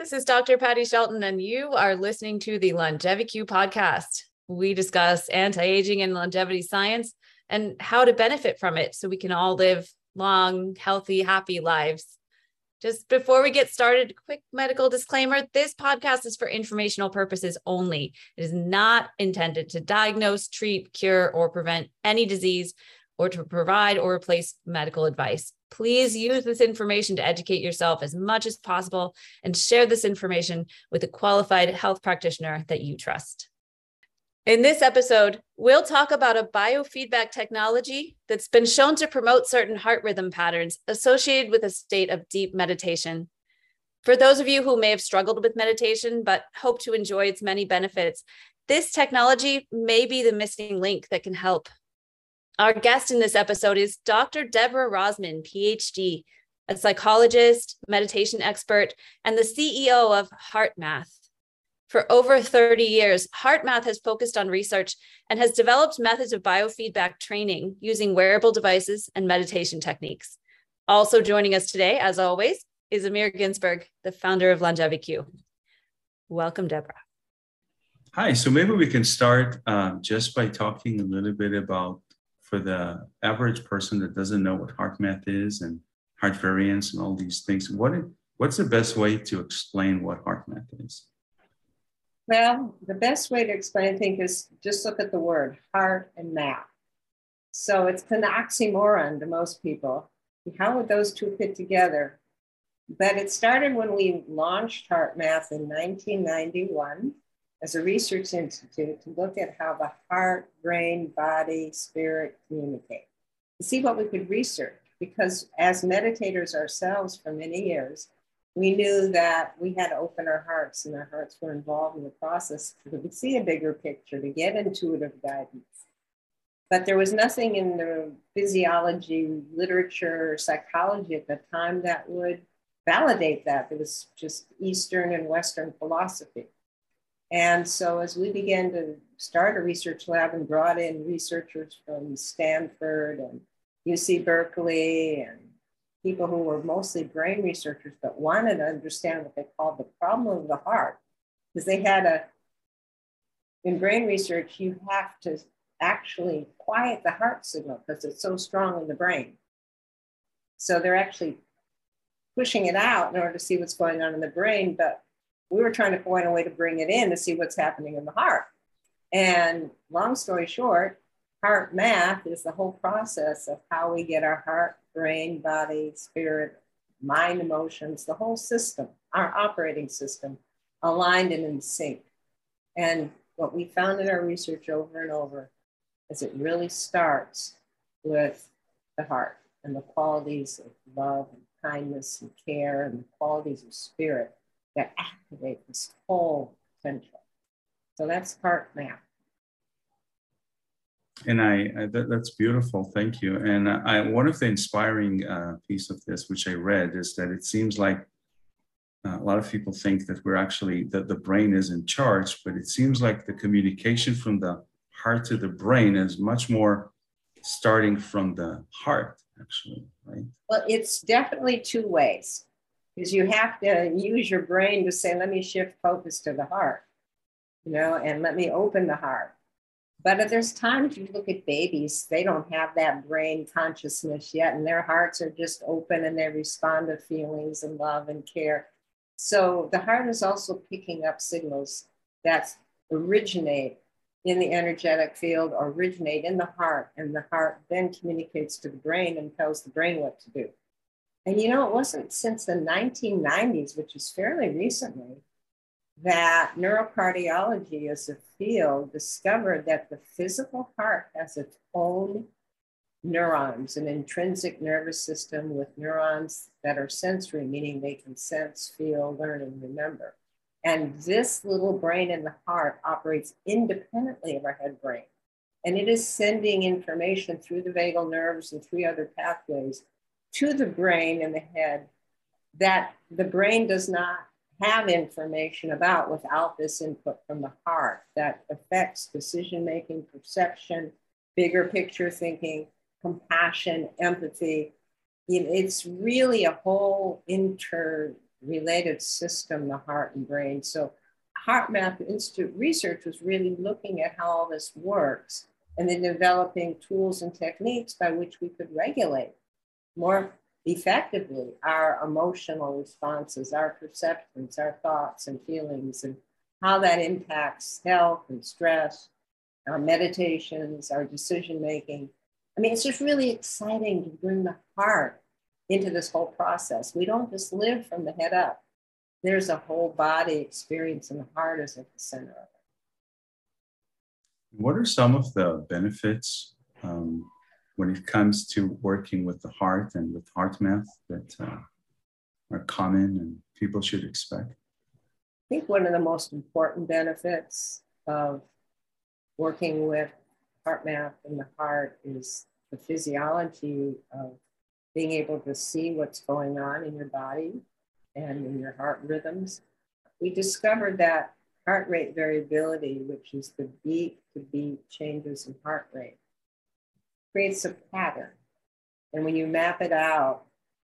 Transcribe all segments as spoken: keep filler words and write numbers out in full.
This is Doctor Patty Shelton, and you are listening to the LongeviQ podcast. We discuss anti-aging and longevity science and how to benefit from it so we can all live long, healthy, happy lives. Just before we get started, quick medical disclaimer. This podcast is for informational purposes only. It is not intended to diagnose, treat, cure, or prevent any disease or to provide or replace medical advice. Please use this information to educate yourself as much as possible and share this information with a qualified health practitioner that you trust. In this episode, we'll talk about a biofeedback technology that's been shown to promote certain heart rhythm patterns associated with a state of deep meditation. For those of you who may have struggled with meditation but hope to enjoy its many benefits, this technology may be the missing link that can help. Our guest in this episode is Doctor Deborah Rozman, P H D, a psychologist, meditation expert, and the C E O of HeartMath. For over thirty years, HeartMath has focused on research and has developed methods of biofeedback training using wearable devices and meditation techniques. Also joining us today, as always, is Amir Ginsberg, the founder of LongeviQ. Welcome, Deborah. Hi, so maybe we can start um, just by talking a little bit about, for the average person that doesn't know what HeartMath is and heart variance and all these things, what what's the best way to explain what HeartMath is? Well, the best way to explain, I think, is just look at the word heart and math. So it's an oxymoron to most people. How would those two fit together? But it started when we launched HeartMath in nineteen ninety-one as a research institute to look at how the heart, brain, body, spirit communicate, to see what we could research. Because as meditators ourselves for many years, we knew that we had to open our hearts, and our hearts were involved in the process to see a bigger picture, to get intuitive guidance. But there was nothing in the physiology, literature, or psychology at the time that would validate that. It was just Eastern and Western philosophy. And so as we began to start a research lab and brought in researchers from Stanford and U C Berkeley and people who were mostly brain researchers but wanted to understand what they called the problem of the heart, because they had a, in brain research, you have to actually quiet the heart signal because it's so strong in the brain. So they're actually pushing it out in order to see what's going on in the brain, but we were trying to find a way to bring it in to see what's happening in the heart. And long story short, HeartMath is the whole process of how we get our heart, brain, body, spirit, mind, emotions, the whole system, our operating system, aligned and in sync. And what we found in our research over and over is it really starts with the heart and the qualities of love and kindness and care and the qualities of spirit that activate this whole potential. So that's HeartMath. And I, I that, that's beautiful. Thank you. And I, one of the inspiring uh, piece of this, which I read, is that it seems like uh, a lot of people think that we're actually, that the brain is in charge, but it seems like the communication from the heart to the brain is much more starting from the heart, actually, right? Well, it's definitely two ways, because you have to use your brain to say, let me shift focus to the heart, you know, and let me open the heart. But there's times you look at babies, they don't have that brain consciousness yet, and their hearts are just open and they respond to feelings and love and care. So the heart is also picking up signals that originate in the energetic field or originate in the heart, and the heart then communicates to the brain and tells the brain what to do. And you know, it wasn't since the nineteen nineties, which is fairly recently, that neurocardiology as a field discovered that the physical heart has its own neurons, an intrinsic nervous system with neurons that are sensory, meaning they can sense, feel, learn, and remember. And this little brain in the heart operates independently of our head brain. And it is sending information through the vagal nerves and three other pathways to the brain and the head that the brain does not have information about without this input from the heart that affects decision-making, perception, bigger picture thinking, compassion, empathy. It's really a whole inter related system, the heart and brain. So HeartMath Institute research was really looking at how all this works and then developing tools and techniques by which we could regulate more effectively our emotional responses, our perceptions, our thoughts and feelings, and how that impacts health and stress, our meditations, our decision making. I mean, it's just really exciting to bring the heart into this whole process. We don't just live from the head up. There's a whole body experience, and the heart is at the center of it. What are some of the benefits um, when it comes to working with the heart and with HeartMath that uh, are common and people should expect? I think one of the most important benefits of working with HeartMath and the heart is the physiology of being able to see what's going on in your body and in your heart rhythms. We discovered that heart rate variability, which is the beat to beat changes in heart rate, creates a pattern. And when you map it out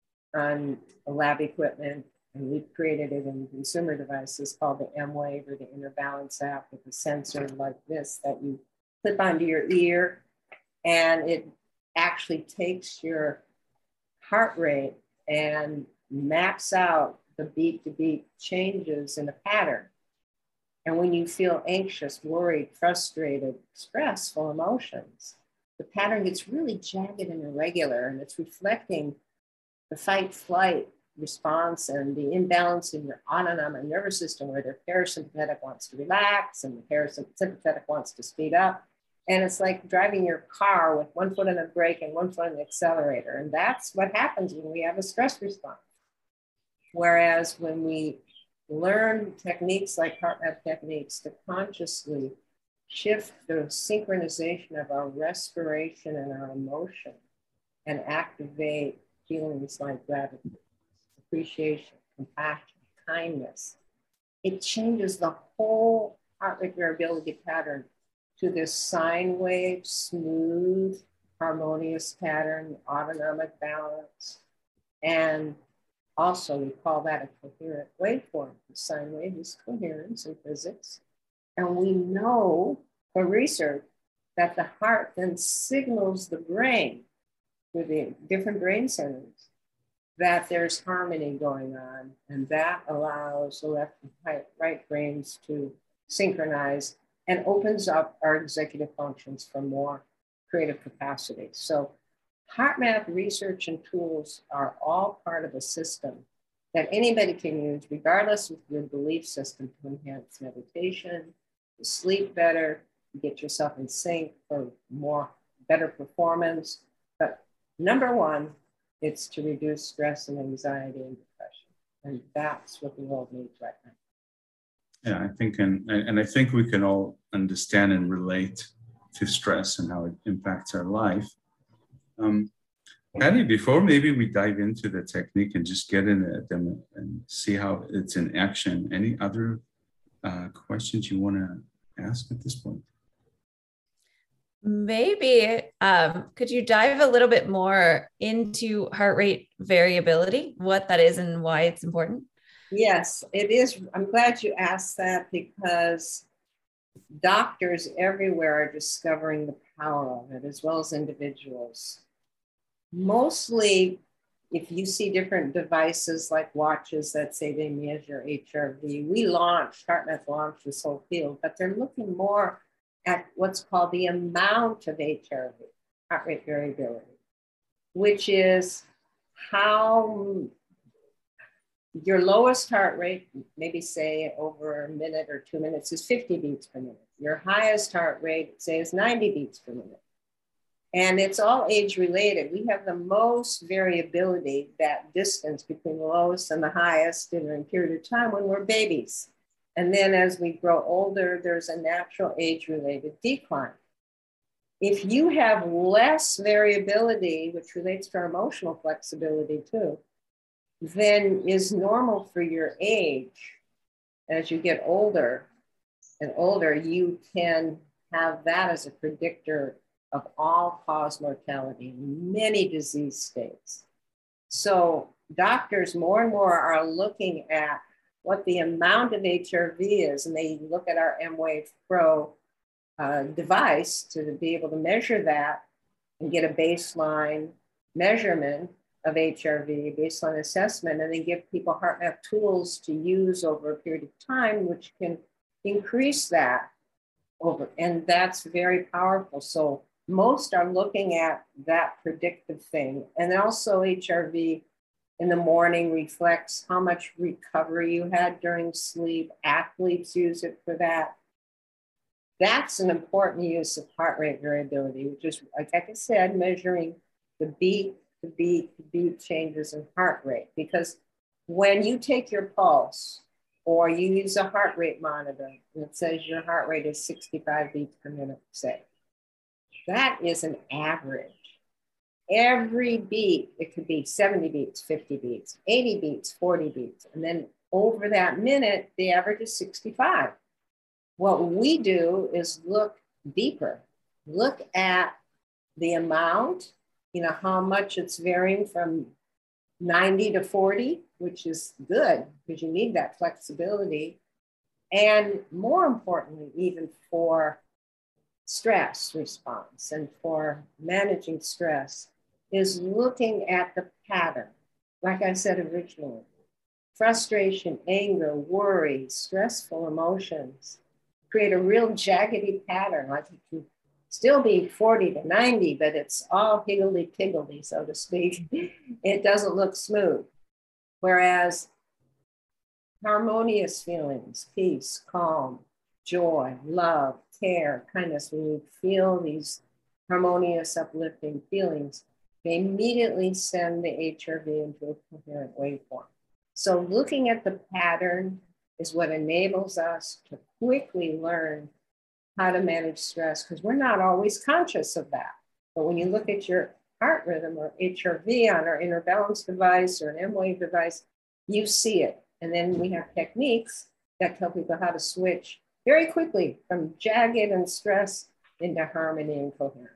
on a lab equipment, and we've created it in consumer devices called the M-Wave or the Inner Balance app with a sensor like this that you clip onto your ear, and it actually takes your heart rate and maps out the beat to beat changes in a pattern. And when you feel anxious, worried, frustrated, stressful emotions, the pattern gets really jagged and irregular, and it's reflecting the fight flight response and the imbalance in your autonomic nervous system, where the parasympathetic wants to relax and the parasympathetic wants to speed up. And it's like driving your car with one foot on the brake and one foot on the accelerator. And that's what happens when we have a stress response. Whereas when we learn techniques like HeartMath techniques to consciously shift the synchronization of our respiration and our emotion and activate feelings like gratitude, appreciation, compassion, kindness, it changes the whole heart rate variability pattern to this sine wave, smooth, harmonious pattern, autonomic balance. And also we call that a coherent waveform. The sine wave is coherence in physics. And we know from research that the heart then signals the brain through the different brain centers that there's harmony going on, and that allows the left and right brains to synchronize and opens up our executive functions for more creative capacity. So HeartMath research and tools are all part of a system that anybody can use, regardless of your belief system, to enhance meditation, to sleep better, to get yourself in sync for more better performance. But number one, it's to reduce stress and anxiety and depression. And that's what the world needs right now. Yeah, I think, and, and I think we can all understand and relate to stress and how it impacts our life. Um, Patty, before maybe we dive into the technique and just get in it and, and see how it's in action, any other uh, questions you want to ask at this point? Maybe, um, could you dive a little bit more into heart rate variability, what that is and why it's important? Yes, it is. I'm glad you asked that, because doctors everywhere are discovering the power of it, as well as individuals. Mostly, if you see different devices like watches that say they measure H R V, we launched, HeartMath launched this whole field, but they're looking more at what's called the amount of H R V, heart rate variability, which is how your lowest heart rate, maybe say over a minute or two minutes, is fifty beats per minute. Your highest heart rate, say, is ninety beats per minute. And it's all age related. We have the most variability, that distance between the lowest and the highest in a period of time when we're babies. And then as we grow older, there's a natural age-related decline. If you have less variability, which relates to our emotional flexibility too, then is normal for your age. As you get older and older, you can have that as a predictor of all-cause mortality in many disease states. So doctors more and more are looking at what the amount of H R V is, and they look at our M-Wave Pro uh, device to be able to measure that and get a baseline measurement of H R V, baseline assessment, and then give people HeartMath tools to use over a period of time, which can increase that over, and that's very powerful. So most are looking at that predictive thing. And also H R V in the morning reflects how much recovery you had during sleep. Athletes use it for that. That's an important use of heart rate variability, which is, like I said, measuring the beat to beat to beat changes in heart rate. Because when you take your pulse or you use a heart rate monitor and it says your heart rate is sixty-five beats per minute, say, that is an average. Every beat, it could be seventy beats, fifty beats, eighty beats, forty beats. And then over that minute, the average is sixty-five. What we do is look deeper, look at the amount, you know, how much it's varying from ninety to forty, which is good because you need that flexibility. And more importantly, even for stress response and for managing stress, is looking at the pattern. Like I said originally, frustration, anger, worry, stressful emotions create a real jaggedy pattern. Like it can still be forty to ninety, but it's all higgledy-piggledy, so to speak. It doesn't look smooth. Whereas harmonious feelings, peace, calm, joy, love, care, kindness, when you feel these harmonious, uplifting feelings, they immediately send the H R V into a coherent waveform. So looking at the pattern is what enables us to quickly learn how to manage stress, because we're not always conscious of that. But when you look at your heart rhythm or H R V on our inner balance device or an M-Wave device, you see it. And then we have techniques that tell people how to switch very quickly from jagged and stress into harmony and coherence.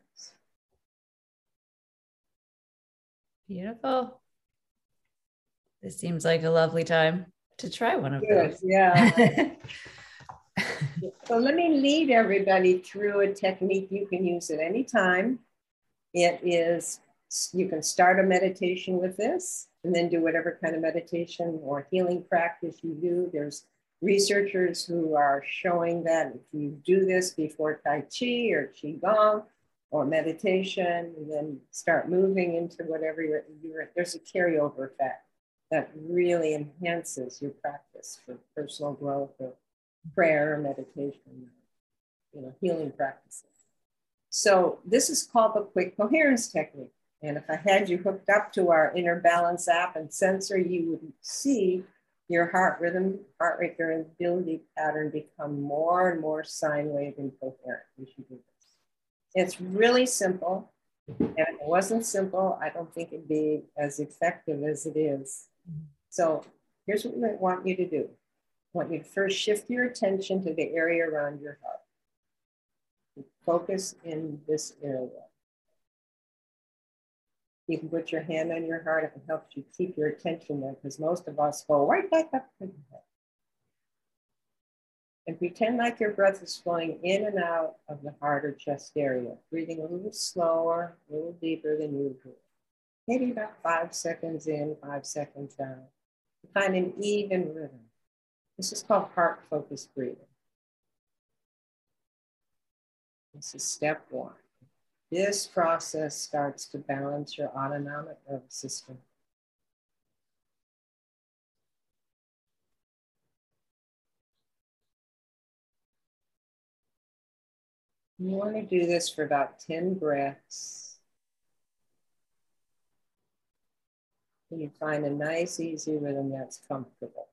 Beautiful. This seems like a lovely time to try one of Good, those. yeah. So let me lead everybody through a technique you can use at any time. It is, you can start a meditation with this and then do whatever kind of meditation or healing practice you do. There's researchers who are showing that if you do this before Tai Chi or Qigong or meditation, and then start moving into whatever you're, you're, there's a carryover effect that really enhances your practice for personal growth or prayer or meditation, you know, healing practices. So this is called the quick coherence technique. And if I had you hooked up to our Inner Balance app and sensor, you would see your heart rhythm, heart rate variability pattern become more and more sine wave and coherent as you do this. It's really simple. And if it wasn't simple, I don't think it'd be as effective as it is. So here's what we want you to do. I want you to first shift your attention to the area around your heart. Focus in this area. You can put your hand on your heart if it helps you keep your attention there, because most of us go right back up to the head. And pretend like your breath is flowing in and out of the heart or chest area, breathing a little slower, a little deeper than usual. Maybe about five seconds in, five seconds out. Find an even rhythm. This is called heart-focused breathing. This is step one. This process starts to balance your autonomic nervous system. You want to do this for about ten breaths. And you find a nice, easy rhythm that's comfortable.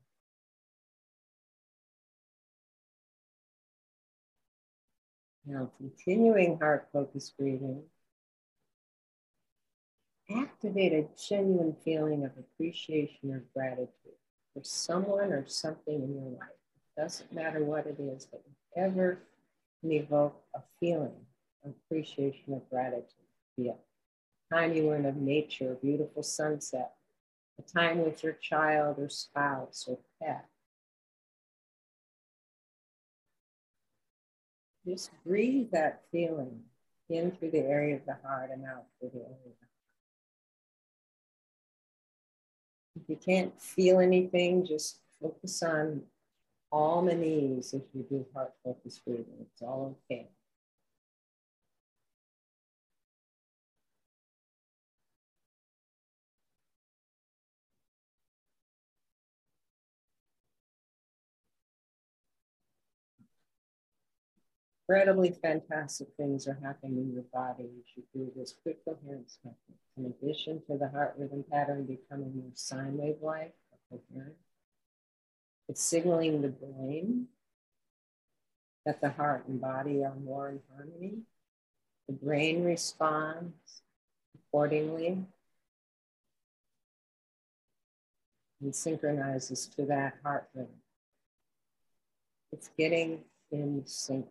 Now, continuing heart-focused breathing, activate a genuine feeling of appreciation or gratitude for someone or something in your life. It doesn't matter what it is, but ever can evoke a feeling of appreciation or gratitude. Yeah. Time you were in a nature, a beautiful sunset, a time with your child or spouse or pet. Just breathe that feeling in through the area of the heart and out through the area of the heart. If you can't feel anything, just focus on calm and ease as you do heart focused breathing. It's all okay. Incredibly fantastic things are happening in your body as you do this quick coherence technique. In addition to the heart rhythm pattern becoming more sine wave-like or coherent, it's signaling the brain that the heart and body are more in harmony. The brain responds accordingly and synchronizes to that heart rhythm. It's getting in sync.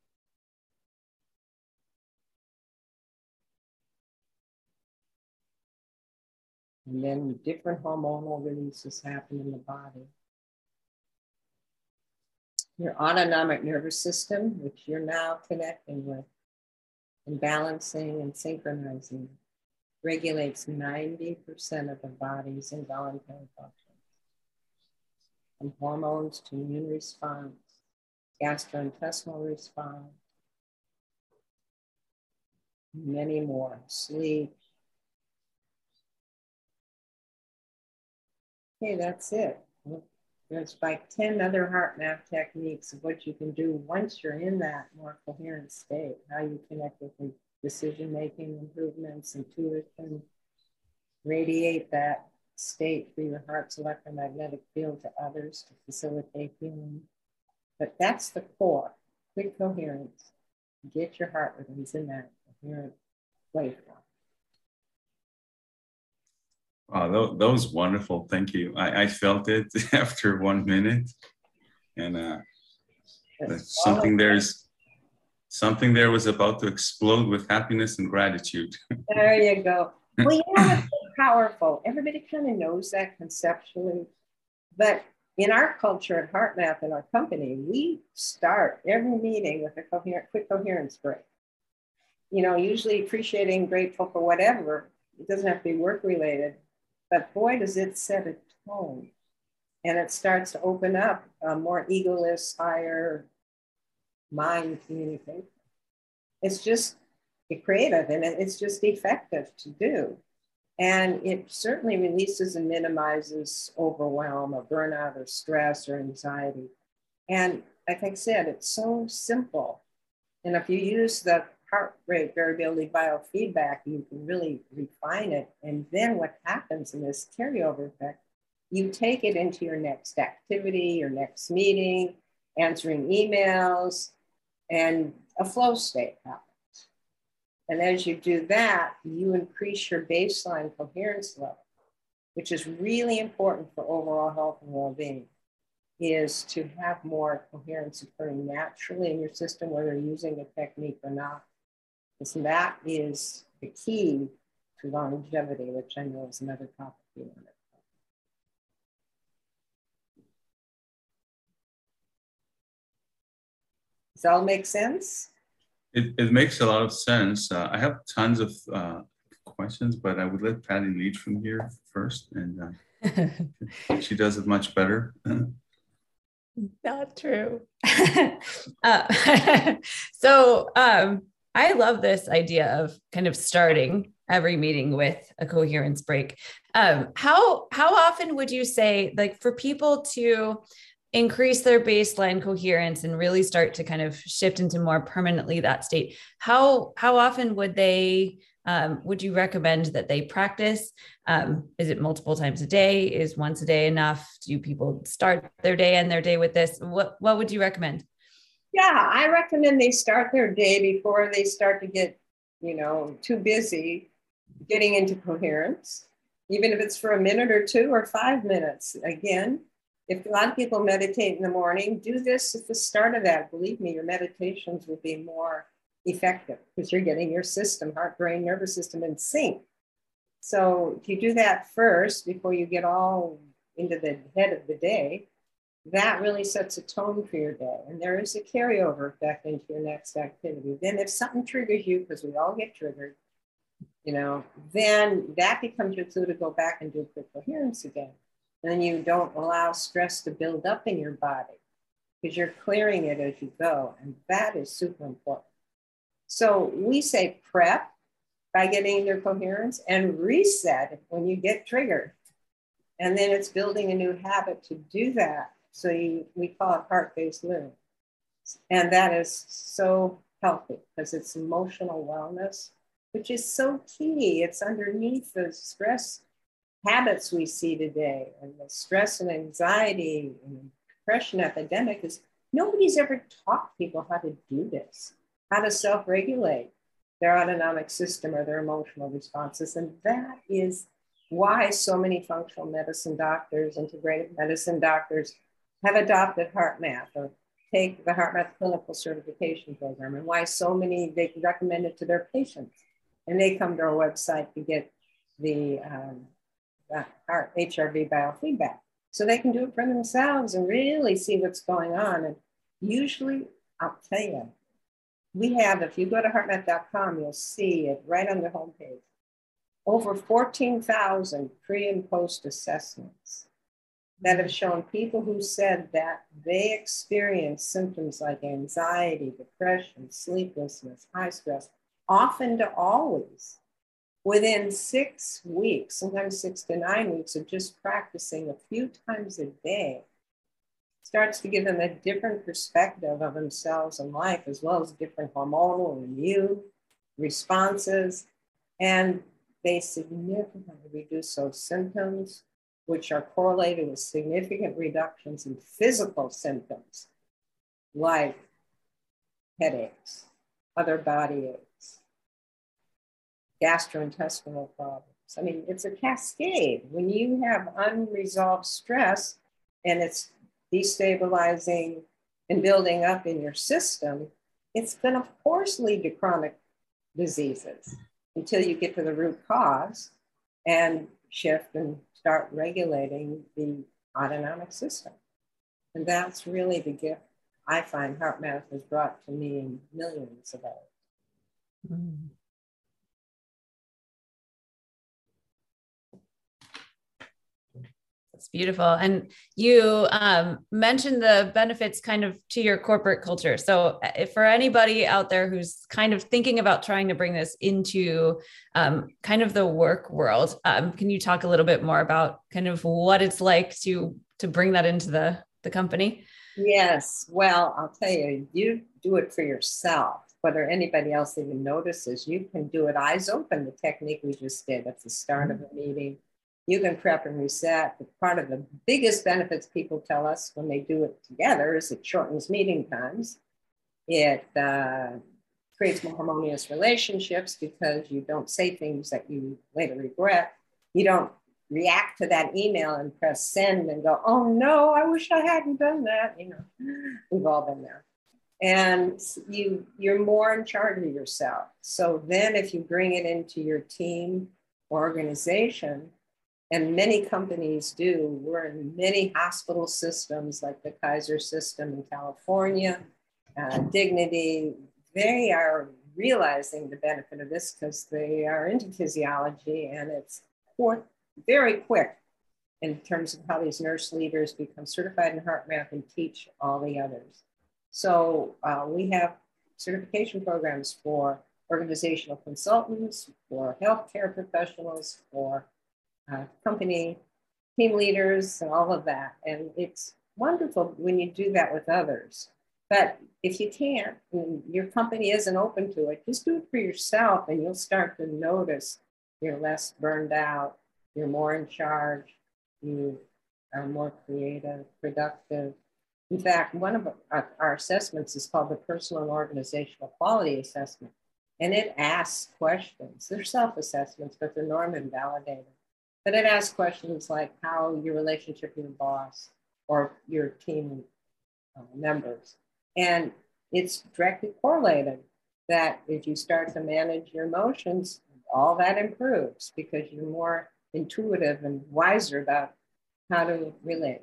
And then different hormonal releases happen in the body. Your autonomic nervous system, which you're now connecting with and balancing and synchronizing, regulates ninety percent of the body's involuntary functions. From hormones to immune response, gastrointestinal response, many more, sleep. Okay, that's it. There's like ten other heart map techniques of what you can do once you're in that more coherent state, how you connect with the decision-making improvements, intuition, radiate that state through your heart's electromagnetic field to others to facilitate healing. But that's the core, quick coherence. Get your heart rhythms in that coherent waveform. Wow, that, that was wonderful. Thank you. I, I felt it after one minute, and uh, something there's something there was about to explode with happiness and gratitude. There you go. Well, you know what's so powerful? Everybody kind of knows that conceptually, but in our culture at HeartMath in our company, we start every meeting with a coherent, quick coherence break. You know, usually appreciating, grateful for whatever. It doesn't have to be work related. But boy, does it set a tone. And it starts to open up a more egoless, higher mind communication. It's just creative and it's just effective to do. And it certainly releases and minimizes overwhelm or burnout or stress or anxiety. And like I said, it's so simple. And if you use the heart rate variability biofeedback, you can really refine it. And then what happens in this carryover effect, you take it into your next activity, your next meeting, answering emails, and a flow state happens. And as you do that, you increase your baseline coherence level, which is really important for overall health and well-being, is to have more coherence occurring naturally in your system, whether you're using a technique or not. Because that is the key to longevity, which I know is another topic we want to talk. Does that all make sense? It, it makes a lot of sense. Uh, I have tons of uh, questions, but I would let Patty lead from here first, and uh, she does it much better. Not true. uh, so um, I love this idea of kind of starting every meeting with a coherence break. Um, how how often would you say, like, for people to increase their baseline coherence and really start to kind of shift into more permanently that state, how how often would they um, would you recommend that they practice? Um, is it multiple times a day? Is once a day enough? Do people start their day and their day with this? What what would you recommend? Yeah, I recommend they start their day before they start to get, you know, too busy getting into coherence, even if it's for a minute or two or five minutes. Again, if a lot of people meditate in the morning, do this at the start of that. Believe me, your meditations will be more effective because you're getting your system, heart, brain, nervous system in sync. So if you do that first before you get all into the head of the day, that really sets a tone for your day. And there is a carryover effect into your next activity. Then if something triggers you, because we all get triggered, you know, then that becomes your clue to go back and do quick coherence again. And then you don't allow stress to build up in your body because you're clearing it as you go. And that is super important. So we say prep by getting into coherence and reset when you get triggered. And then it's building a new habit to do that. So you, we call it heart-based living. And that is so healthy because it's emotional wellness, which is so key. It's underneath the stress habits we see today, and the stress and anxiety and depression epidemic is nobody's ever taught people how to do this, how to self-regulate their autonomic system or their emotional responses. And that is why so many functional medicine doctors, integrative medicine doctors have adopted HeartMath or take the HeartMath clinical certification program, and why so many, they recommend it to their patients. And they come to our website to get the, um, the heart H R V biofeedback. So they can do it for themselves and really see what's going on. And usually, I'll tell you, we have, if you go to heart math dot com, you'll see it right on the homepage. Over fourteen thousand pre and post assessments that have shown people who said that they experienced symptoms like anxiety, depression, sleeplessness, high stress, often to always, within six weeks, sometimes six to nine weeks of just practicing a few times a day, starts to give them a different perspective of themselves and life, as well as different hormonal and immune responses. And they significantly reduce those symptoms, which are correlated with significant reductions in physical symptoms like headaches, other body aches, gastrointestinal problems. I mean, it's a cascade. When you have unresolved stress and it's destabilizing and building up in your system, it's going to, of course, lead to chronic diseases until you get to the root cause and shift and start regulating the autonomic system. And that's really the gift I find HeartMath has brought to me and millions of others. Mm. That's beautiful. And you um, mentioned the benefits kind of to your corporate culture. So if for anybody out there who's kind of thinking about trying to bring this into um, kind of the work world, um, can you talk a little bit more about kind of what it's like to, to bring that into the, the company? Yes. Well, I'll tell you, you do it for yourself. Whether anybody else even notices, you can do it eyes open, the technique we just did at the start mm-hmm. of a meeting. You can prep and reset. But part of the biggest benefits people tell us when they do it together is it shortens meeting times. It uh, creates more harmonious relationships because you don't say things that you later regret. You don't react to that email and press send and go, oh no, I wish I hadn't done that. You know, we've all been there. And you, you're more in charge of yourself. So then if you bring it into your team or organization, and many companies do, we're in many hospital systems like the Kaiser system in California, uh, Dignity, they are realizing the benefit of this because they are into physiology, and it's very quick in terms of how these nurse leaders become certified in HeartMath and teach all the others. So uh, we have certification programs for organizational consultants, for healthcare professionals, for uh, company team leaders, and all of that. And it's wonderful when you do that with others. But if you can't, and your company isn't open to it, just do it for yourself, and you'll start to notice you're less burned out, you're more in charge, you are more creative, productive. In fact, one of our, our assessments is called the Personal and Organizational Quality Assessment, and it asks questions. They're self-assessments, but they're norm validated. But it asks questions like how your relationship with your boss or your team uh, members. And it's directly correlated that if you start to manage your emotions, all that improves because you're more intuitive and wiser about how to relate.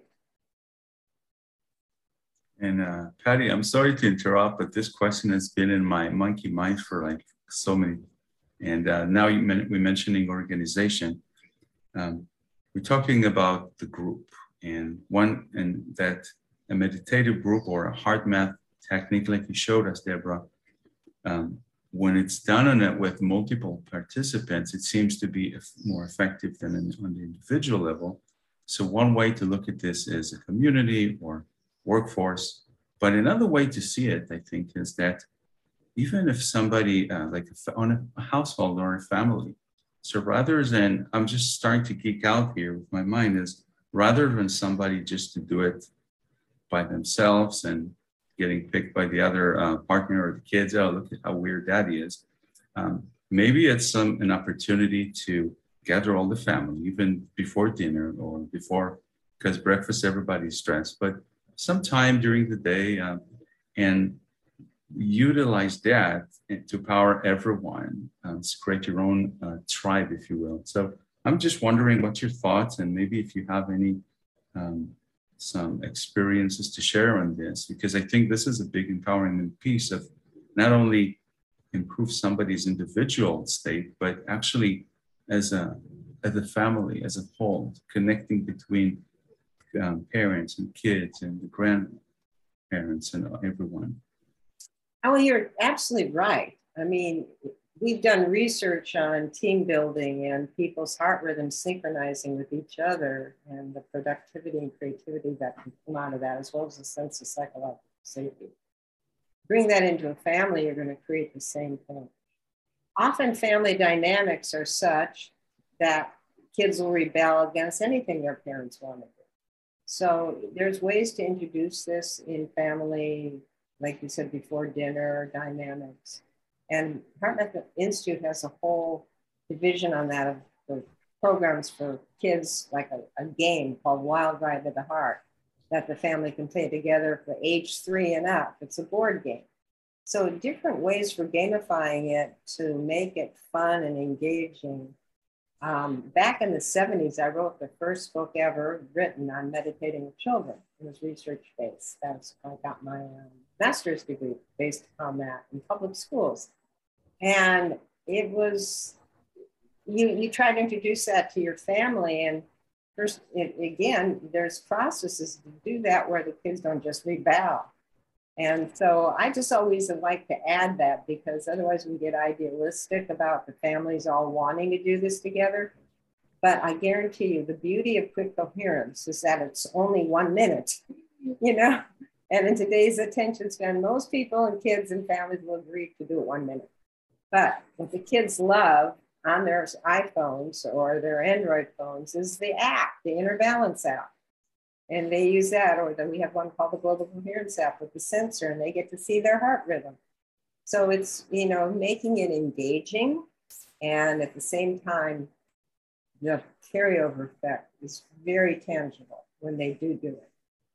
And uh, Patty, I'm sorry to interrupt, but this question has been in my monkey mind for like so many. And uh, now you men- we're mentioning organization. Um, we're talking about the group, and one, and that a meditative group or a heart math technique, like you showed us, Deborah, um, when it's done on it with multiple participants, it seems to be more effective than in, on the individual level. So one way to look at this is a community or workforce. But another way to see it, I think, is that even if somebody uh, like a, on a household or a family, so rather than, I'm just starting to geek out here with my mind, is rather than somebody just to do it by themselves and getting picked by the other uh, partner or the kids, oh, look at how weird daddy is. Um, maybe it's some an opportunity to gather all the family, even before dinner or before, because breakfast, everybody's stressed, but sometime during the day uh, and utilize that to power everyone, uh, to create your own uh, tribe, if you will. So I'm just wondering what's your thoughts, and maybe if you have any um, some experiences to share on this, because I think this is a big empowering piece of not only improve somebody's individual state, but actually as a as a family, as a whole, connecting between um, parents and kids and the grandparents and everyone. Oh, you're absolutely right. I mean, we've done research on team building and people's heart rhythms synchronizing with each other and the productivity and creativity that can come out of that, as well as a sense of psychological safety. Bring that into a family, you're going to create the same thing. Often family dynamics are such that kids will rebel against anything their parents want to do. So there's ways to introduce this in family, like you said, before dinner dynamics. And HeartMath Institute has a whole division on that of the programs for kids, like a, a game called Wild Ride of the Heart that the family can play together for age three and up. It's a board game. So different ways for gamifying it to make it fun and engaging. Um, back in the seventies, I wrote the first book ever written on meditating with children. It was research-based. That's I got my um, master's degree based on that in public schools. And it was, you, you try to introduce that to your family. And first, it, again, there's processes to do that where the kids don't just rebel. And so I just always like to add that, because otherwise we get idealistic about the families all wanting to do this together. But I guarantee you the beauty of quick coherence is that it's only one minute, you know? And in today's attention span, most people and kids and families will agree to do it one minute. But what the kids love on their iPhones or their Android phones is the app, the Inner Balance app. And they use that, or then we have one called the Global Coherence app with the sensor, and they get to see their heart rhythm. So it's, you know, making it engaging, and at the same time, the carryover effect is very tangible when they do do it.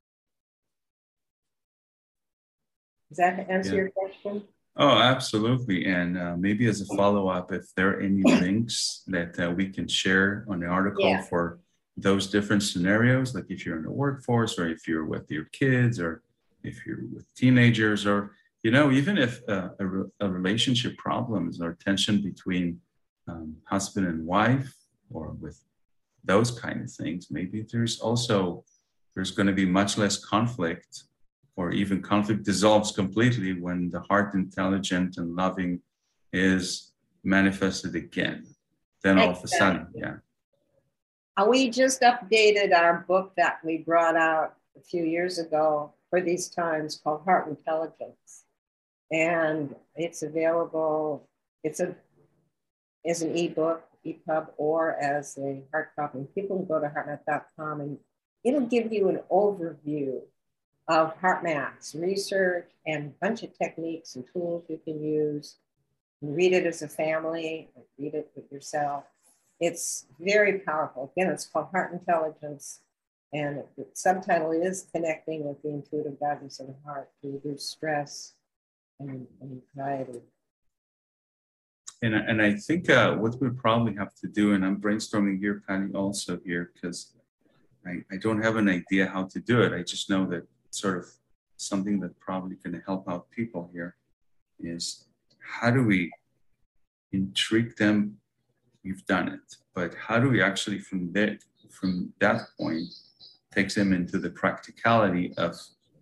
Does that answer yeah. your question? Oh, absolutely. And uh, maybe as a follow-up, if there are any links that uh, we can share on the article yeah. for those different scenarios, like if you're in the workforce or if you're with your kids or if you're with teenagers, or, you know, even if uh, a, re- a relationship problems or tension between um, husband and wife or with those kind of things, maybe there's also, there's going to be much less conflict, or even conflict dissolves completely when the heart intelligent and loving is manifested again. Then all of a sudden, yeah. We just updated our book that we brought out a few years ago for these times called Heart Intelligence. And it's available, it's a as an ebook, E P U B, or as a hard copy. People can go to heart math dot com and it'll give you an overview of HeartMath's research and a bunch of techniques and tools you can use. You read it as a family, read it with yourself. It's very powerful. Again, it's called Heart Intelligence, and the subtitle is Connecting with the Intuitive Guidance of the Heart to Reduce Stress and, and Anxiety. And, and I think uh, what we probably have to do, and I'm brainstorming here, Patty, also here, because I, I don't have an idea how to do it. I just know that sort of something that probably going to help out people here is how do we intrigue them? We've done it, but how do we actually from that, from that point take them into the practicality of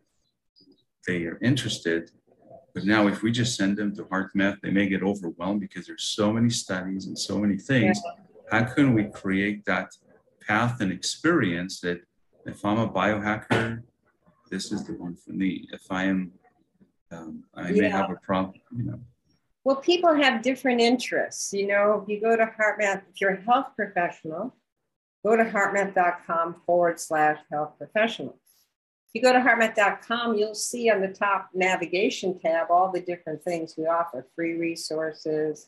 they are interested? But now if we just send them to HeartMath, they may get overwhelmed because there's so many studies and so many things. Yeah. How can we create that path and experience that if I'm a biohacker, this is the one for me. If I am, um, I yeah. may have a problem, you know. Well, people have different interests. You know, if you go to HeartMath, if you're a health professional, go to heartmath.com forward slash health professionals. If you go to heartmath dot com, you'll see on the top navigation tab all the different things we offer, free resources.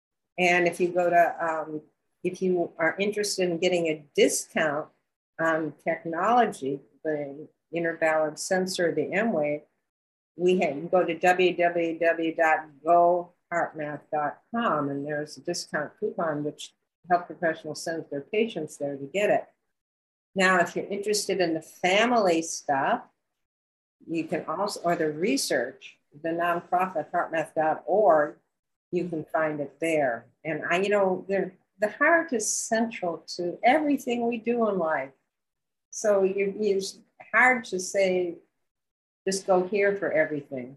And if you go to, um, if you are interested in getting a discount on technology, the inner balance sensor, the M-Wave, we have, you go to w w w dot go heartmath dot com and there's a discount coupon which health professionals send their patients there to get it. Now, if you're interested in the family stuff, you can also, or the research, the nonprofit heartmath dot org, you can find it there. And I, you know, the heart is central to everything we do in life. So you, it's hard to say, just go here for everything.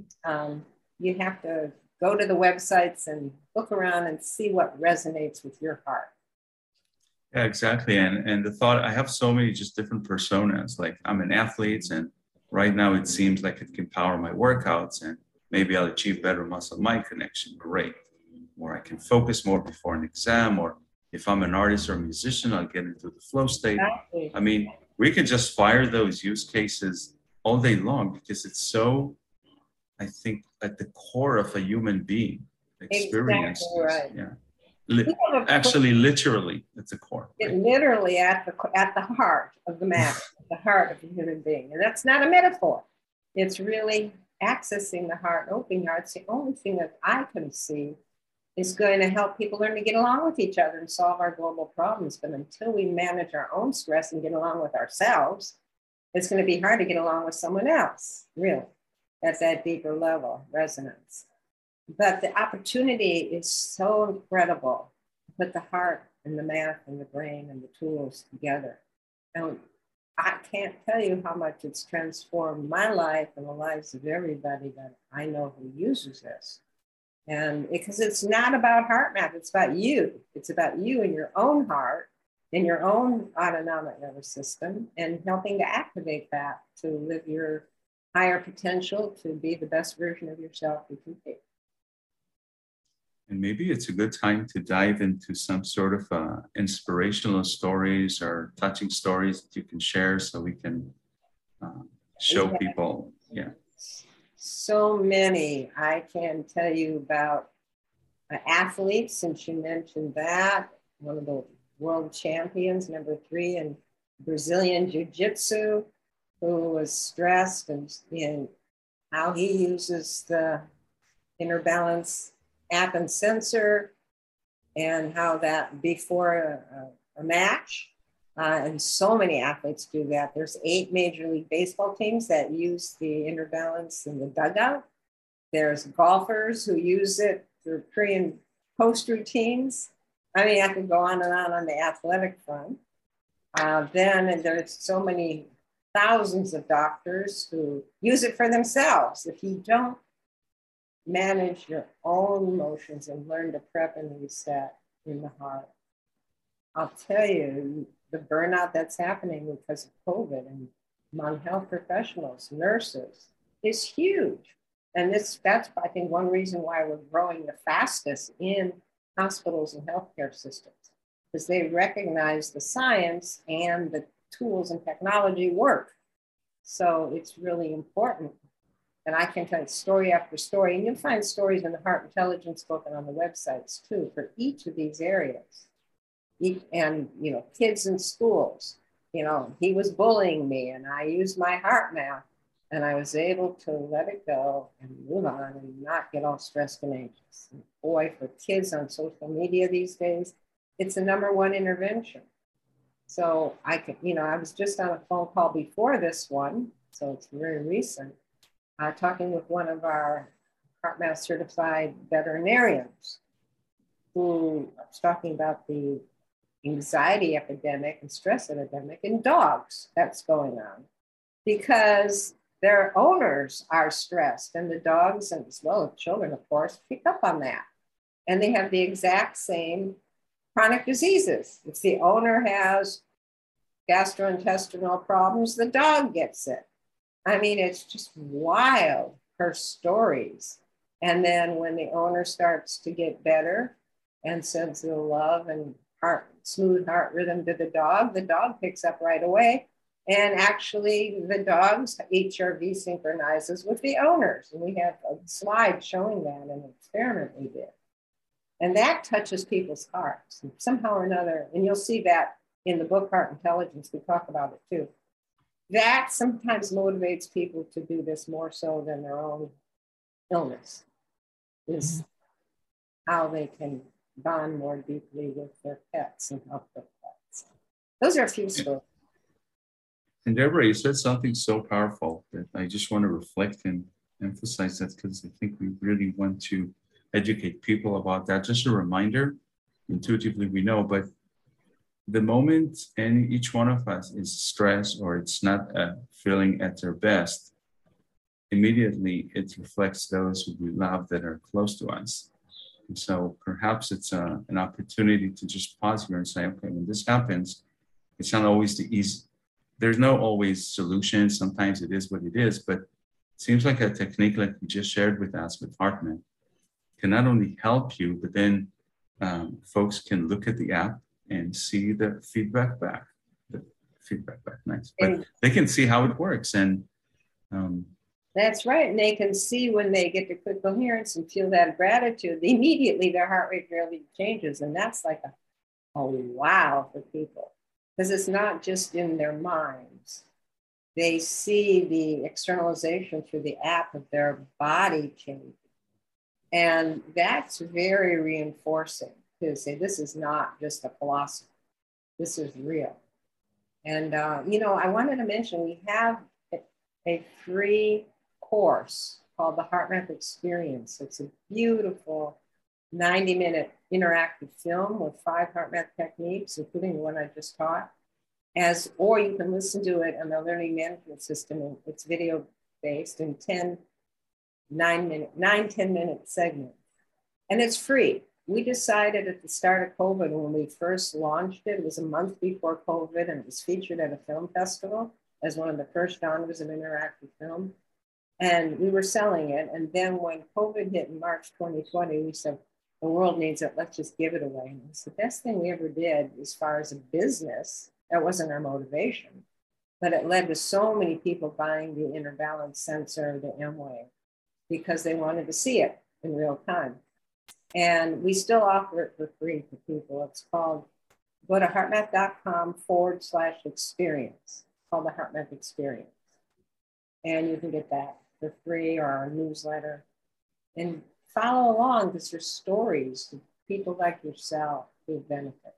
Um, you have to go to the websites and look around and see what resonates with your heart. Yeah, exactly. And and the thought, I have so many just different personas. Like I'm an athlete, and right now it seems like it can power my workouts, and maybe I'll achieve better muscle-mind connection. Great. Or I can focus more before an exam. Or if I'm an artist or a musician, I'll get into the flow state. Exactly. I mean, we can just fire those use cases all day long because it's so, I think, at the core of a human being experience. Exactly right. Yeah. Li- actually, literally, at the core. Right? It literally at the at the heart of the matter, the heart of a human being, and that's not a metaphor. It's really accessing the heart, opening heart. It's the only thing that I can see is going to help people learn to get along with each other and solve our global problems. But until we manage our own stress and get along with ourselves, it's going to be hard to get along with someone else. Really, at that deeper level, resonance. But the opportunity is so incredible to put the heart and the math and the brain and the tools together. And I can't tell you how much it's transformed my life and the lives of everybody that I know who uses this. And because it's not about HeartMath, it's about you. It's about you and your own heart and your own autonomic nervous system and helping to activate that to live your higher potential, to be the best version of yourself you can be. And maybe it's a good time to dive into some sort of uh, inspirational stories or touching stories that you can share so we can uh, show yeah. people. Yeah. So many. I can tell you about uh, athletes, since you mentioned that. One of the world champions, number three in Brazilian Jiu-Jitsu, who was stressed and, and how he uses the inner balance app and sensor, and how that before a, a match, uh, and so many athletes do that. There's eight Major League Baseball teams that use the inner balance in the dugout. There's golfers who use it for pre and post routines. I mean, I could go on and on on the athletic front. Uh, then and there's so many thousands of doctors who use it for themselves. If you don't manage your own emotions and learn to prep and reset in the heart, I'll tell you, the burnout that's happening because of COVID and among health professionals, nurses, is huge. And this, that's, I think, one reason why we're growing the fastest in hospitals and healthcare systems, because they recognize the science and the tools and technology work. So it's really important. And I can tell you story after story, and you'll find stories in the Heart Intelligence book and on the websites too, for each of these areas. And, you know, kids in schools, you know, he was bullying me and I used my HeartMath And I was able to let it go and move on and not get all stressed and anxious. And boy, for kids on social media these days, it's the number one intervention. So I could, you know, I was just on a phone call before this one, so it's very recent, uh, talking with one of our HeartMath certified veterinarians who was talking about the anxiety epidemic and stress epidemic in dogs that's going on because their owners are stressed, and the dogs, and as well as children, of course, pick up on that. And they have the exact same chronic diseases. If the owner has gastrointestinal problems, the dog gets it. I mean, it's just wild, her stories. And then when the owner starts to get better and sends the love and heart, smooth heart rhythm to the dog, the dog picks up right away. And actually, the dog's H R V synchronizes with the owners. And we have a slide showing that in an experiment we did. And that touches people's hearts somehow or another. And you'll see that in the book, Heart Intelligence, we talk about it too. That sometimes motivates people to do this more so than their own illness, is how they can bond more deeply with their pets and help their pets. Those are a few stories. And Deborah, you said something so powerful that I just want to reflect and emphasize that, because I think we really want to educate people about that. Just a reminder, intuitively we know, but the moment any each one of us is stressed or it's not uh, feeling at their best, immediately it reflects those who we love that are close to us. And so perhaps it's a, an opportunity to just pause here and say, okay, when this happens, it's not always the easy. There's no always solution. Sometimes it is what it is, but it seems like a technique like you just shared with us with HeartMath can not only help you, but then um, folks can look at the app and see the feedback back. The feedback back, nice. But and they can see how it works. And um, that's right. And they can see when they get to quick coherence and feel that gratitude, immediately their heart rate really changes. And that's like a, a wow for people. Because it's not just in their minds. They see the externalization through the app of their body changing. And that's very reinforcing to say, this is not just a philosophy. This is real. And, uh, you know, I wanted to mention, we have a, a free course called the HeartMath Experience. It's a beautiful ninety minute interactive film with five HeartMath techniques, including the one I just taught. As, or you can listen to it on the learning management system. And it's video based in ten, nine minute, nine, ten minute segments. And it's free. We decided at the start of COVID, when we first launched it, it was a month before COVID, and it was featured at a film festival as one of the first genres of interactive film. And we were selling it. And then when COVID hit in March twenty twenty, we said, the world needs it, let's just give it away. And it's the best thing we ever did as far as a business. That wasn't our motivation, but it led to so many people buying the Inner Balance sensor, the M-Wave, because they wanted to see it in real time. And we still offer it for free for people. It's called, go to heartmath.com forward slash experience. It's called the HeartMath Experience. And you can get that for free, or our newsletter. And follow along, because there's stories of people like yourself who benefit.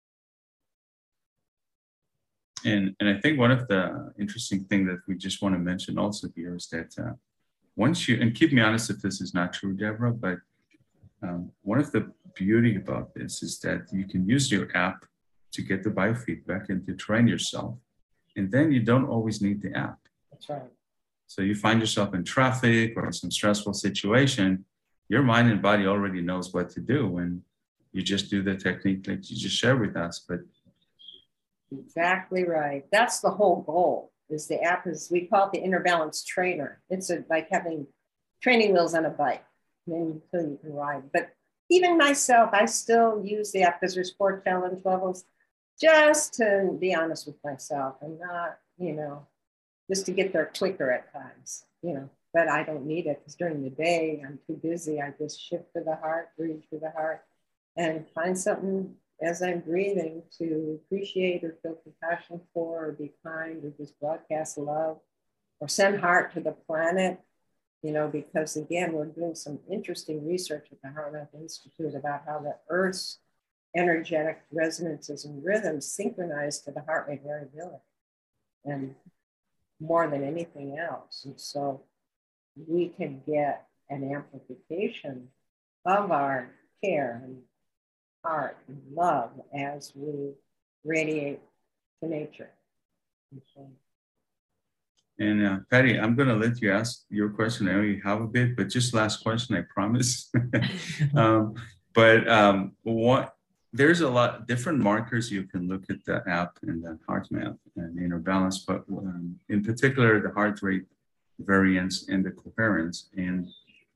And, and I think one of the interesting things that we just want to mention also here is that uh, once you, and keep me honest if this is not true, Deborah, but um, one of the beauty about this is that you can use your app to get the biofeedback and to train yourself. And then you don't always need the app. That's right. So you find yourself in traffic or some stressful situation, your mind and body already knows what to do. And you just do the technique that you just shared with us. But exactly right. That's the whole goal. Is the app is, we call it the Inner Balance Trainer. It's a, like having training wheels on a bike, and until you can ride. But even myself, I still use the app because there's four challenge levels, just to be honest with myself and not, you know, just to get there quicker at times, you know. But I don't need it because during the day I'm too busy. I just shift to the heart, breathe to the heart, and find something as I'm breathing to appreciate or feel compassion for, or be kind, or just broadcast love. or send heart to the planet, you know, because again, we're doing some interesting research at the HeartMath Institute about how the Earth's energetic resonances and rhythms synchronize to the heart rate variability, and more than anything else. And so we can get an amplification of our care and heart and love as we radiate to nature. And so, And uh, Patty, I'm going to let you ask your question. I know you have a bit, but just last question, I promise. um, but um, what there's a lot of different markers you can look at the app and the HeartMath and inner balance, but um, in particular, the heart rate variance and the coherence. And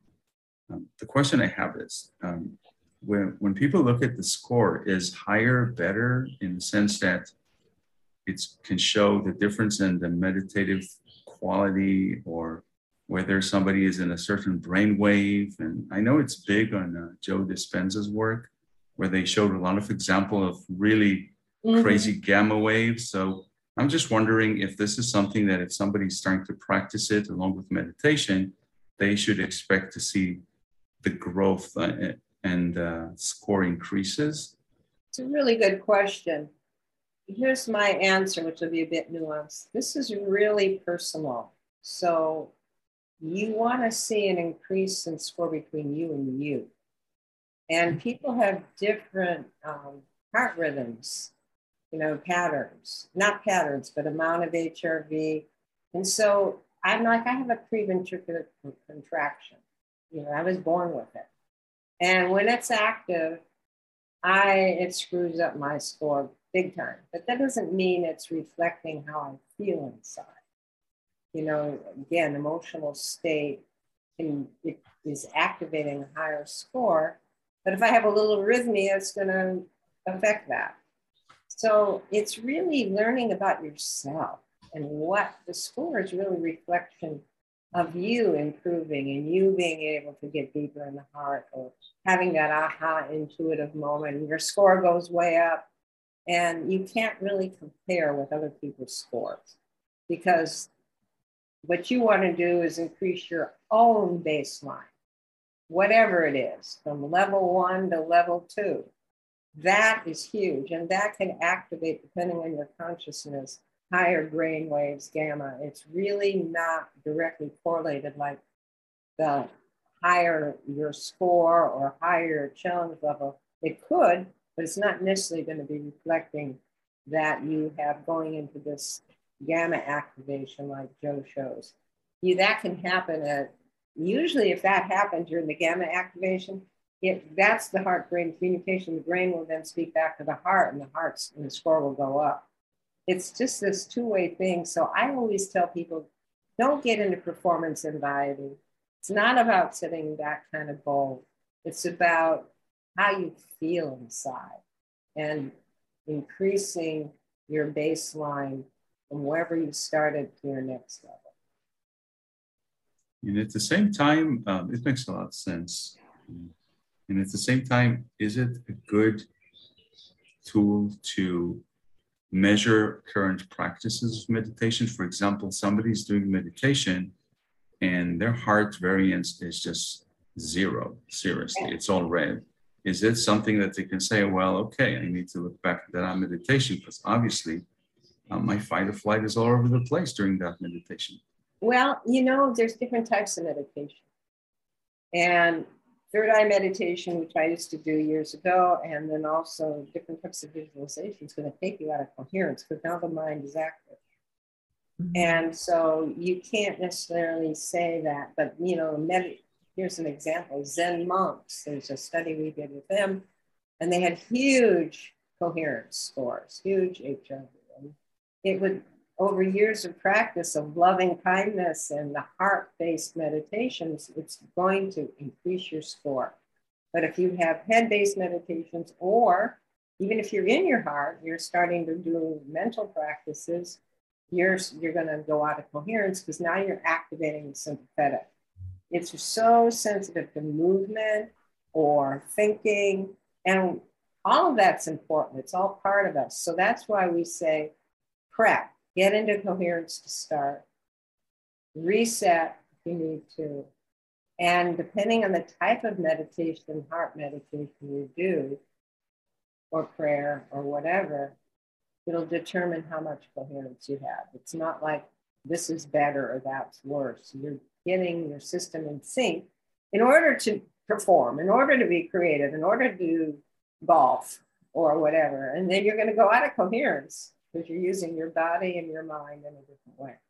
um, the question I have is, um, when, when people look at the score, is higher better in the sense that it can show the difference in the meditative quality or whether somebody is in a certain brain wave? And I know it's big on uh, Joe Dispenza's work, where they showed a lot of example of really mm-hmm. crazy gamma waves. So I'm just wondering if this is something that if somebody's starting to practice it along with meditation, they should expect to see the growth uh, and uh, score increases. It's a really good question. Here's my answer, which will be a bit nuanced. This is really personal. So you want to see an increase in score between you and you. And people have different um, heart rhythms, you know, patterns, not patterns, but amount of H R V. And so I'm like, I have a preventricular contraction. You know, I was born with it. And when it's active, I it screws up my score big time. But that doesn't mean it's reflecting how I feel inside. You know, again, emotional state can, it is activating a higher score. But if I have a little arrhythmia, it's going to affect that. So it's really learning about yourself, and what the score is really reflection of you improving and you being able to get deeper in the heart, or having that aha intuitive moment, and your score goes way up. And you can't really compare with other people's scores, because what you want to do is increase your own baseline, whatever it is, from level one to level two. That is huge. And that can activate, depending on your consciousness, higher brain waves, gamma. It's really not directly correlated like the higher your score or higher your challenge level. It could, but it's not necessarily going to be reflecting that you have going into this gamma activation like Joe shows. You, that can happen at, usually if that happens during the gamma activation, it, that's the heart-brain communication. The brain will then speak back to the heart, and the heart's and the score will go up. It's just this two-way thing. So I always tell people, don't get into performance anxiety. It's not about setting that kind of goal. It's about how you feel inside and increasing your baseline from wherever you started to your next level. And at the same time, um, it makes a lot of sense. And at the same time, is it a good tool to measure current practices of meditation? For example, somebody's doing meditation and their heart variance is just zero, seriously, it's all red. Is it something that they can say, well, okay, I need to look back at that meditation, because obviously um, my fight or flight is all over the place during that meditation? Well, you know, there's different types of meditation. And third eye meditation, which I used to do years ago, and then also different types of visualization is going to take you out of coherence, because now the mind is active. Mm-hmm. And so you can't necessarily say that, but, you know, med- here's an example, Zen monks, there's a study we did with them, and they had huge coherence scores, huge H R V. It would, over years of practice of loving kindness and the heart-based meditations, it's going to increase your score. But if you have head-based meditations, or even if you're in your heart, you're starting to do mental practices, you're, you're going to go out of coherence, because now you're activating the sympathetic. It's so sensitive to movement or thinking, and all of that's important. It's all part of us. So that's why we say prep. Get into coherence to start. reset if you need to. And depending on the type of meditation, heart meditation you do, or prayer or whatever, it'll determine how much coherence you have. It's not like this is better or that's worse. You're getting your system in sync in order to perform, in order to be creative, in order to do golf or whatever. And then you're going to go out of coherence because you're using your body and your mind in a different way.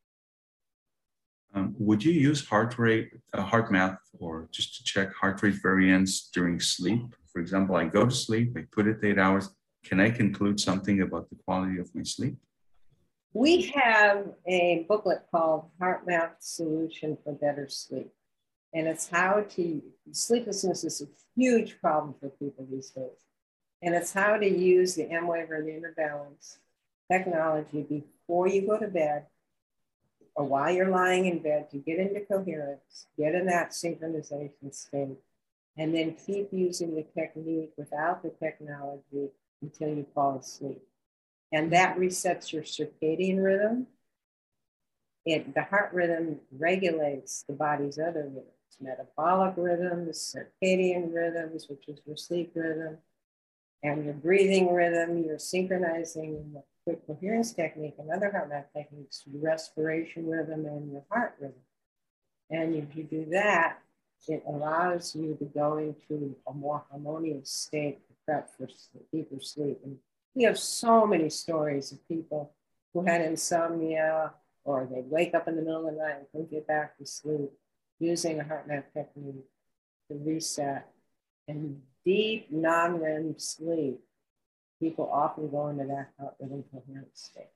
Um, would you use heart rate, uh, heart math, or just to check heart rate variance during sleep? For example, I go to sleep, I put it eight hours. Can I conclude something about the quality of my sleep? We have a booklet called Heart Math Solution for Better Sleep. And it's how to, sleeplessness is a huge problem for people these days. And it's how to use the M-Wave or the inner balance technology before you go to bed or while you're lying in bed to get into coherence, get in that synchronization state, and then keep using the technique without the technology until you fall asleep. And that resets your circadian rhythm. It, the heart rhythm regulates the body's other rhythms, metabolic rhythms, circadian rhythms, which is your sleep rhythm, and your breathing rhythm. You're synchronizing the quick coherence technique and other heart math techniques, your respiration rhythm and your heart rhythm. And if you do that, it allows you to go into a more harmonious state to prep for deeper sleep. And we have so many stories of people who had insomnia, or they'd wake up in the middle of the night and couldn't get back to sleep, using a heart math technique to reset. And deep non-R E M sleep, people often go into that heart rhythm coherence state.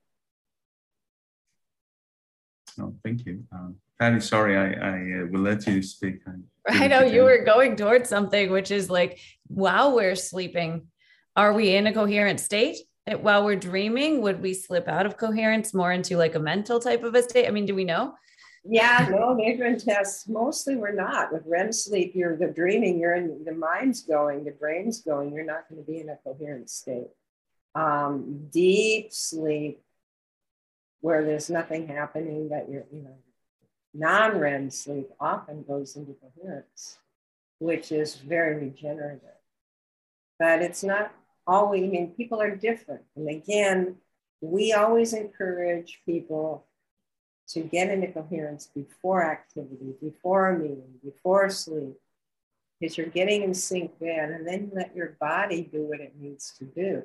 Oh, thank you. Um, Patty, sorry, I, I uh, will let you speak. I, I know you were going towards something, which is like, while we're sleeping, are we in a coherent state? While we're dreaming, would we slip out of coherence more into like a mental type of a state? I mean, do we know? Yeah, no, neighboring tests, mostly we're not. With R E M sleep, you're the dreaming, you're in, the mind's going, the brain's going, you're not going to be in a coherent state. Um, deep sleep, where there's nothing happening, that you're, you know, non-R E M sleep often goes into coherence, which is very regenerative. But it's not always, I mean, people are different. And again, we always encourage people to get into coherence before activity, before a meeting, before sleep, because you're getting in sync then, and then you let your body do what it needs to do.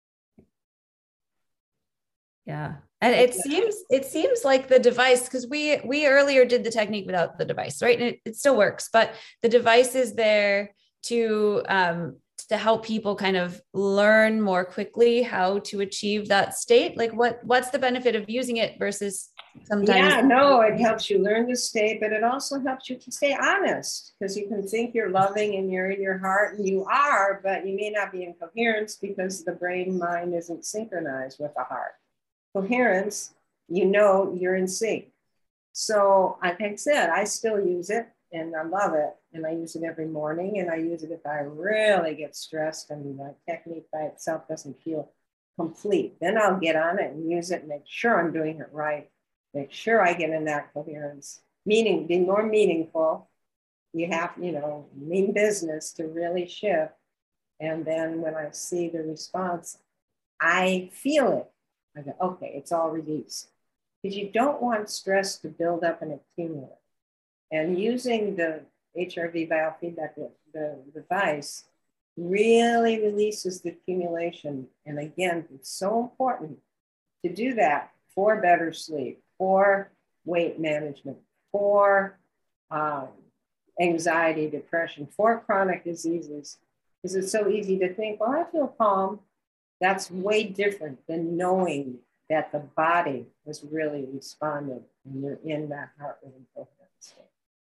Yeah. And it seems, it seems like the device, because we, we earlier did the technique without the device, right? And it, it still works, but the device is there to, um, to help people kind of learn more quickly how to achieve that state. Like what, what's the benefit of using it versus sometimes? Yeah, no, it helps you learn the state, but it also helps you to stay honest, because you can think you're loving and you're in your heart, and you are, but you may not be in coherence because the brain mind isn't synchronized with the heart. Coherence, you know, you're in sync. So like I said, I still use it and I love it. And I use it every morning, and I use it if I really get stressed and the technique by itself doesn't feel complete. Then I'll get on it and use it and make sure I'm doing it right. Make sure I get in that coherence. Meaning, be more meaningful. You have, you know, mean business to really shift. And then when I see the response, I feel it. I go, okay, it's all released. Because you don't want stress to build up and accumulate. And using the H R V biofeedback, the device, really releases the accumulation. And again, it's so important to do that for better sleep, for weight management, for um, anxiety, depression, for chronic diseases. Because it's so easy to think, well, I feel calm. That's way different than knowing that the body is really responding and you're in that heart rhythm coherence state.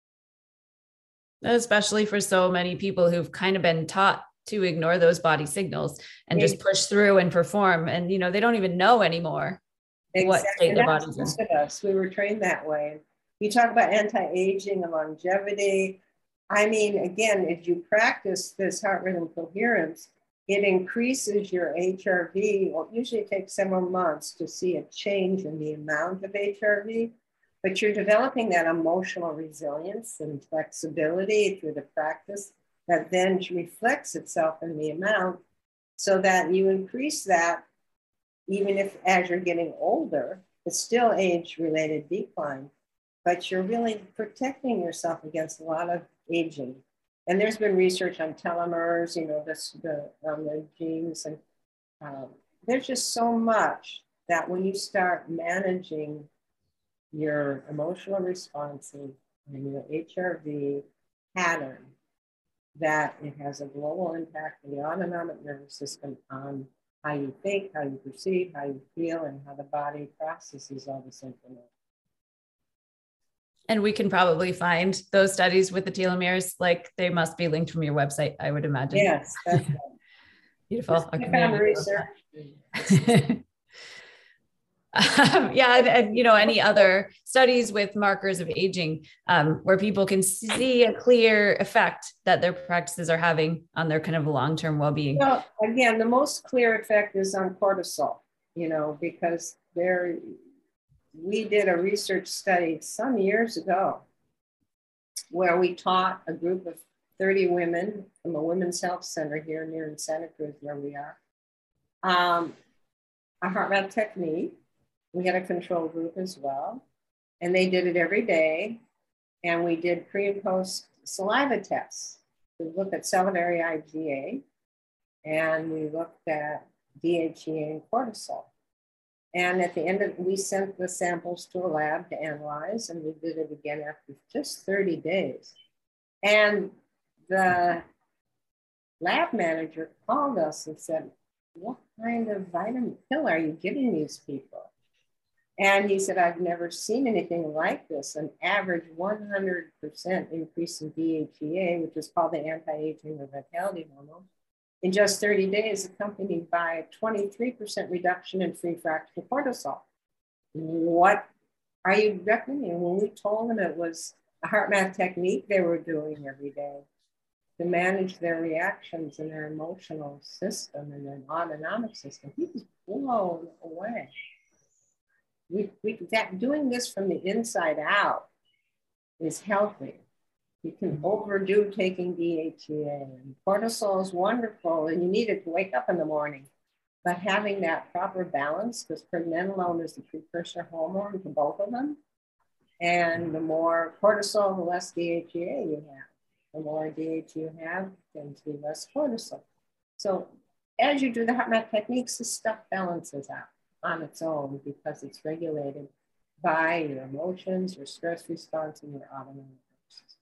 Especially for so many people who've kind of been taught to ignore those body signals and just push through and perform. And, you know, they don't even know anymore exactly. what state their body's in. Most of us, we were trained that way. You talk about anti-aging and longevity. I mean, again, if you practice this heart rhythm coherence, it increases your H R V. Well, usually it takes several months to see a change in the amount of H R V, but you're developing that emotional resilience and flexibility through the practice that then reflects itself in the amount, so that you increase that even if as you're getting older, it's still age-related decline, but you're really protecting yourself against a lot of aging. And there's been research on telomeres, you know, this, the, um, the genes, and um, there's just so much that when you start managing your emotional responses and your H R V pattern, that it has a global impact on the autonomic nervous system on how you think, how you perceive, how you feel, and how the body processes all this information. And we can probably find those studies with the telomeres, like they must be linked from your website, I would imagine. Yes, that's right. Beautiful. I found research. Um, yeah, and, and you know, any other studies with markers of aging, um, where people can see a clear effect that their practices are having on their kind of long-term well-being? Well, again, the most clear effect is on cortisol, you know, because there, we did a research study some years ago where we taught a group of thirty women from a women's health center here near in Santa Cruz, where we are, um, a HeartMath technique. We had a control group as well, and they did it every day. And we did pre and post saliva tests. We looked at salivary IgA, and we looked at D H E A and cortisol. And at the end of, we sent the samples to a lab to analyze, and we did it again after just thirty days. And the lab manager called us and said, "What kind of vitamin pill are you giving these people?" And he said, "I've never seen anything like this, an average one hundred percent increase in D H E A, which is called the anti-aging or vitality hormone, in just thirty days, accompanied by a twenty-three percent reduction in free fractional cortisol. What are you recommending?" When we told them it was a HeartMath technique they were doing every day to manage their reactions and their emotional system and their autonomic system, he was blown away. We, we that doing this from the inside out is healthy. You can overdo taking D H E A, and cortisol is wonderful, and you need it to wake up in the morning. But having that proper balance, because pregnenolone is the precursor hormone to both of them, and the more cortisol, the less D H E A you have. The more D H E A you have, then to be less cortisol. So as you do the HeartMath techniques, the stuff balances out on its own because it's regulated by your emotions, your stress response, and your autonomic nervous system.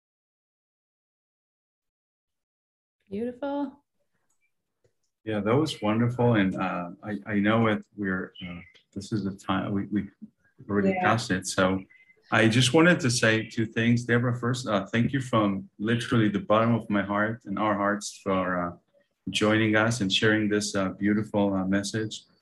Beautiful. Yeah, that was wonderful. And uh, I, I know it, we're, uh, this is the time, we, we've already yeah. passed it. So I just wanted to say two things. Deborah, first, uh, thank you from literally the bottom of my heart and our hearts for uh, joining us and sharing this uh, beautiful uh, message.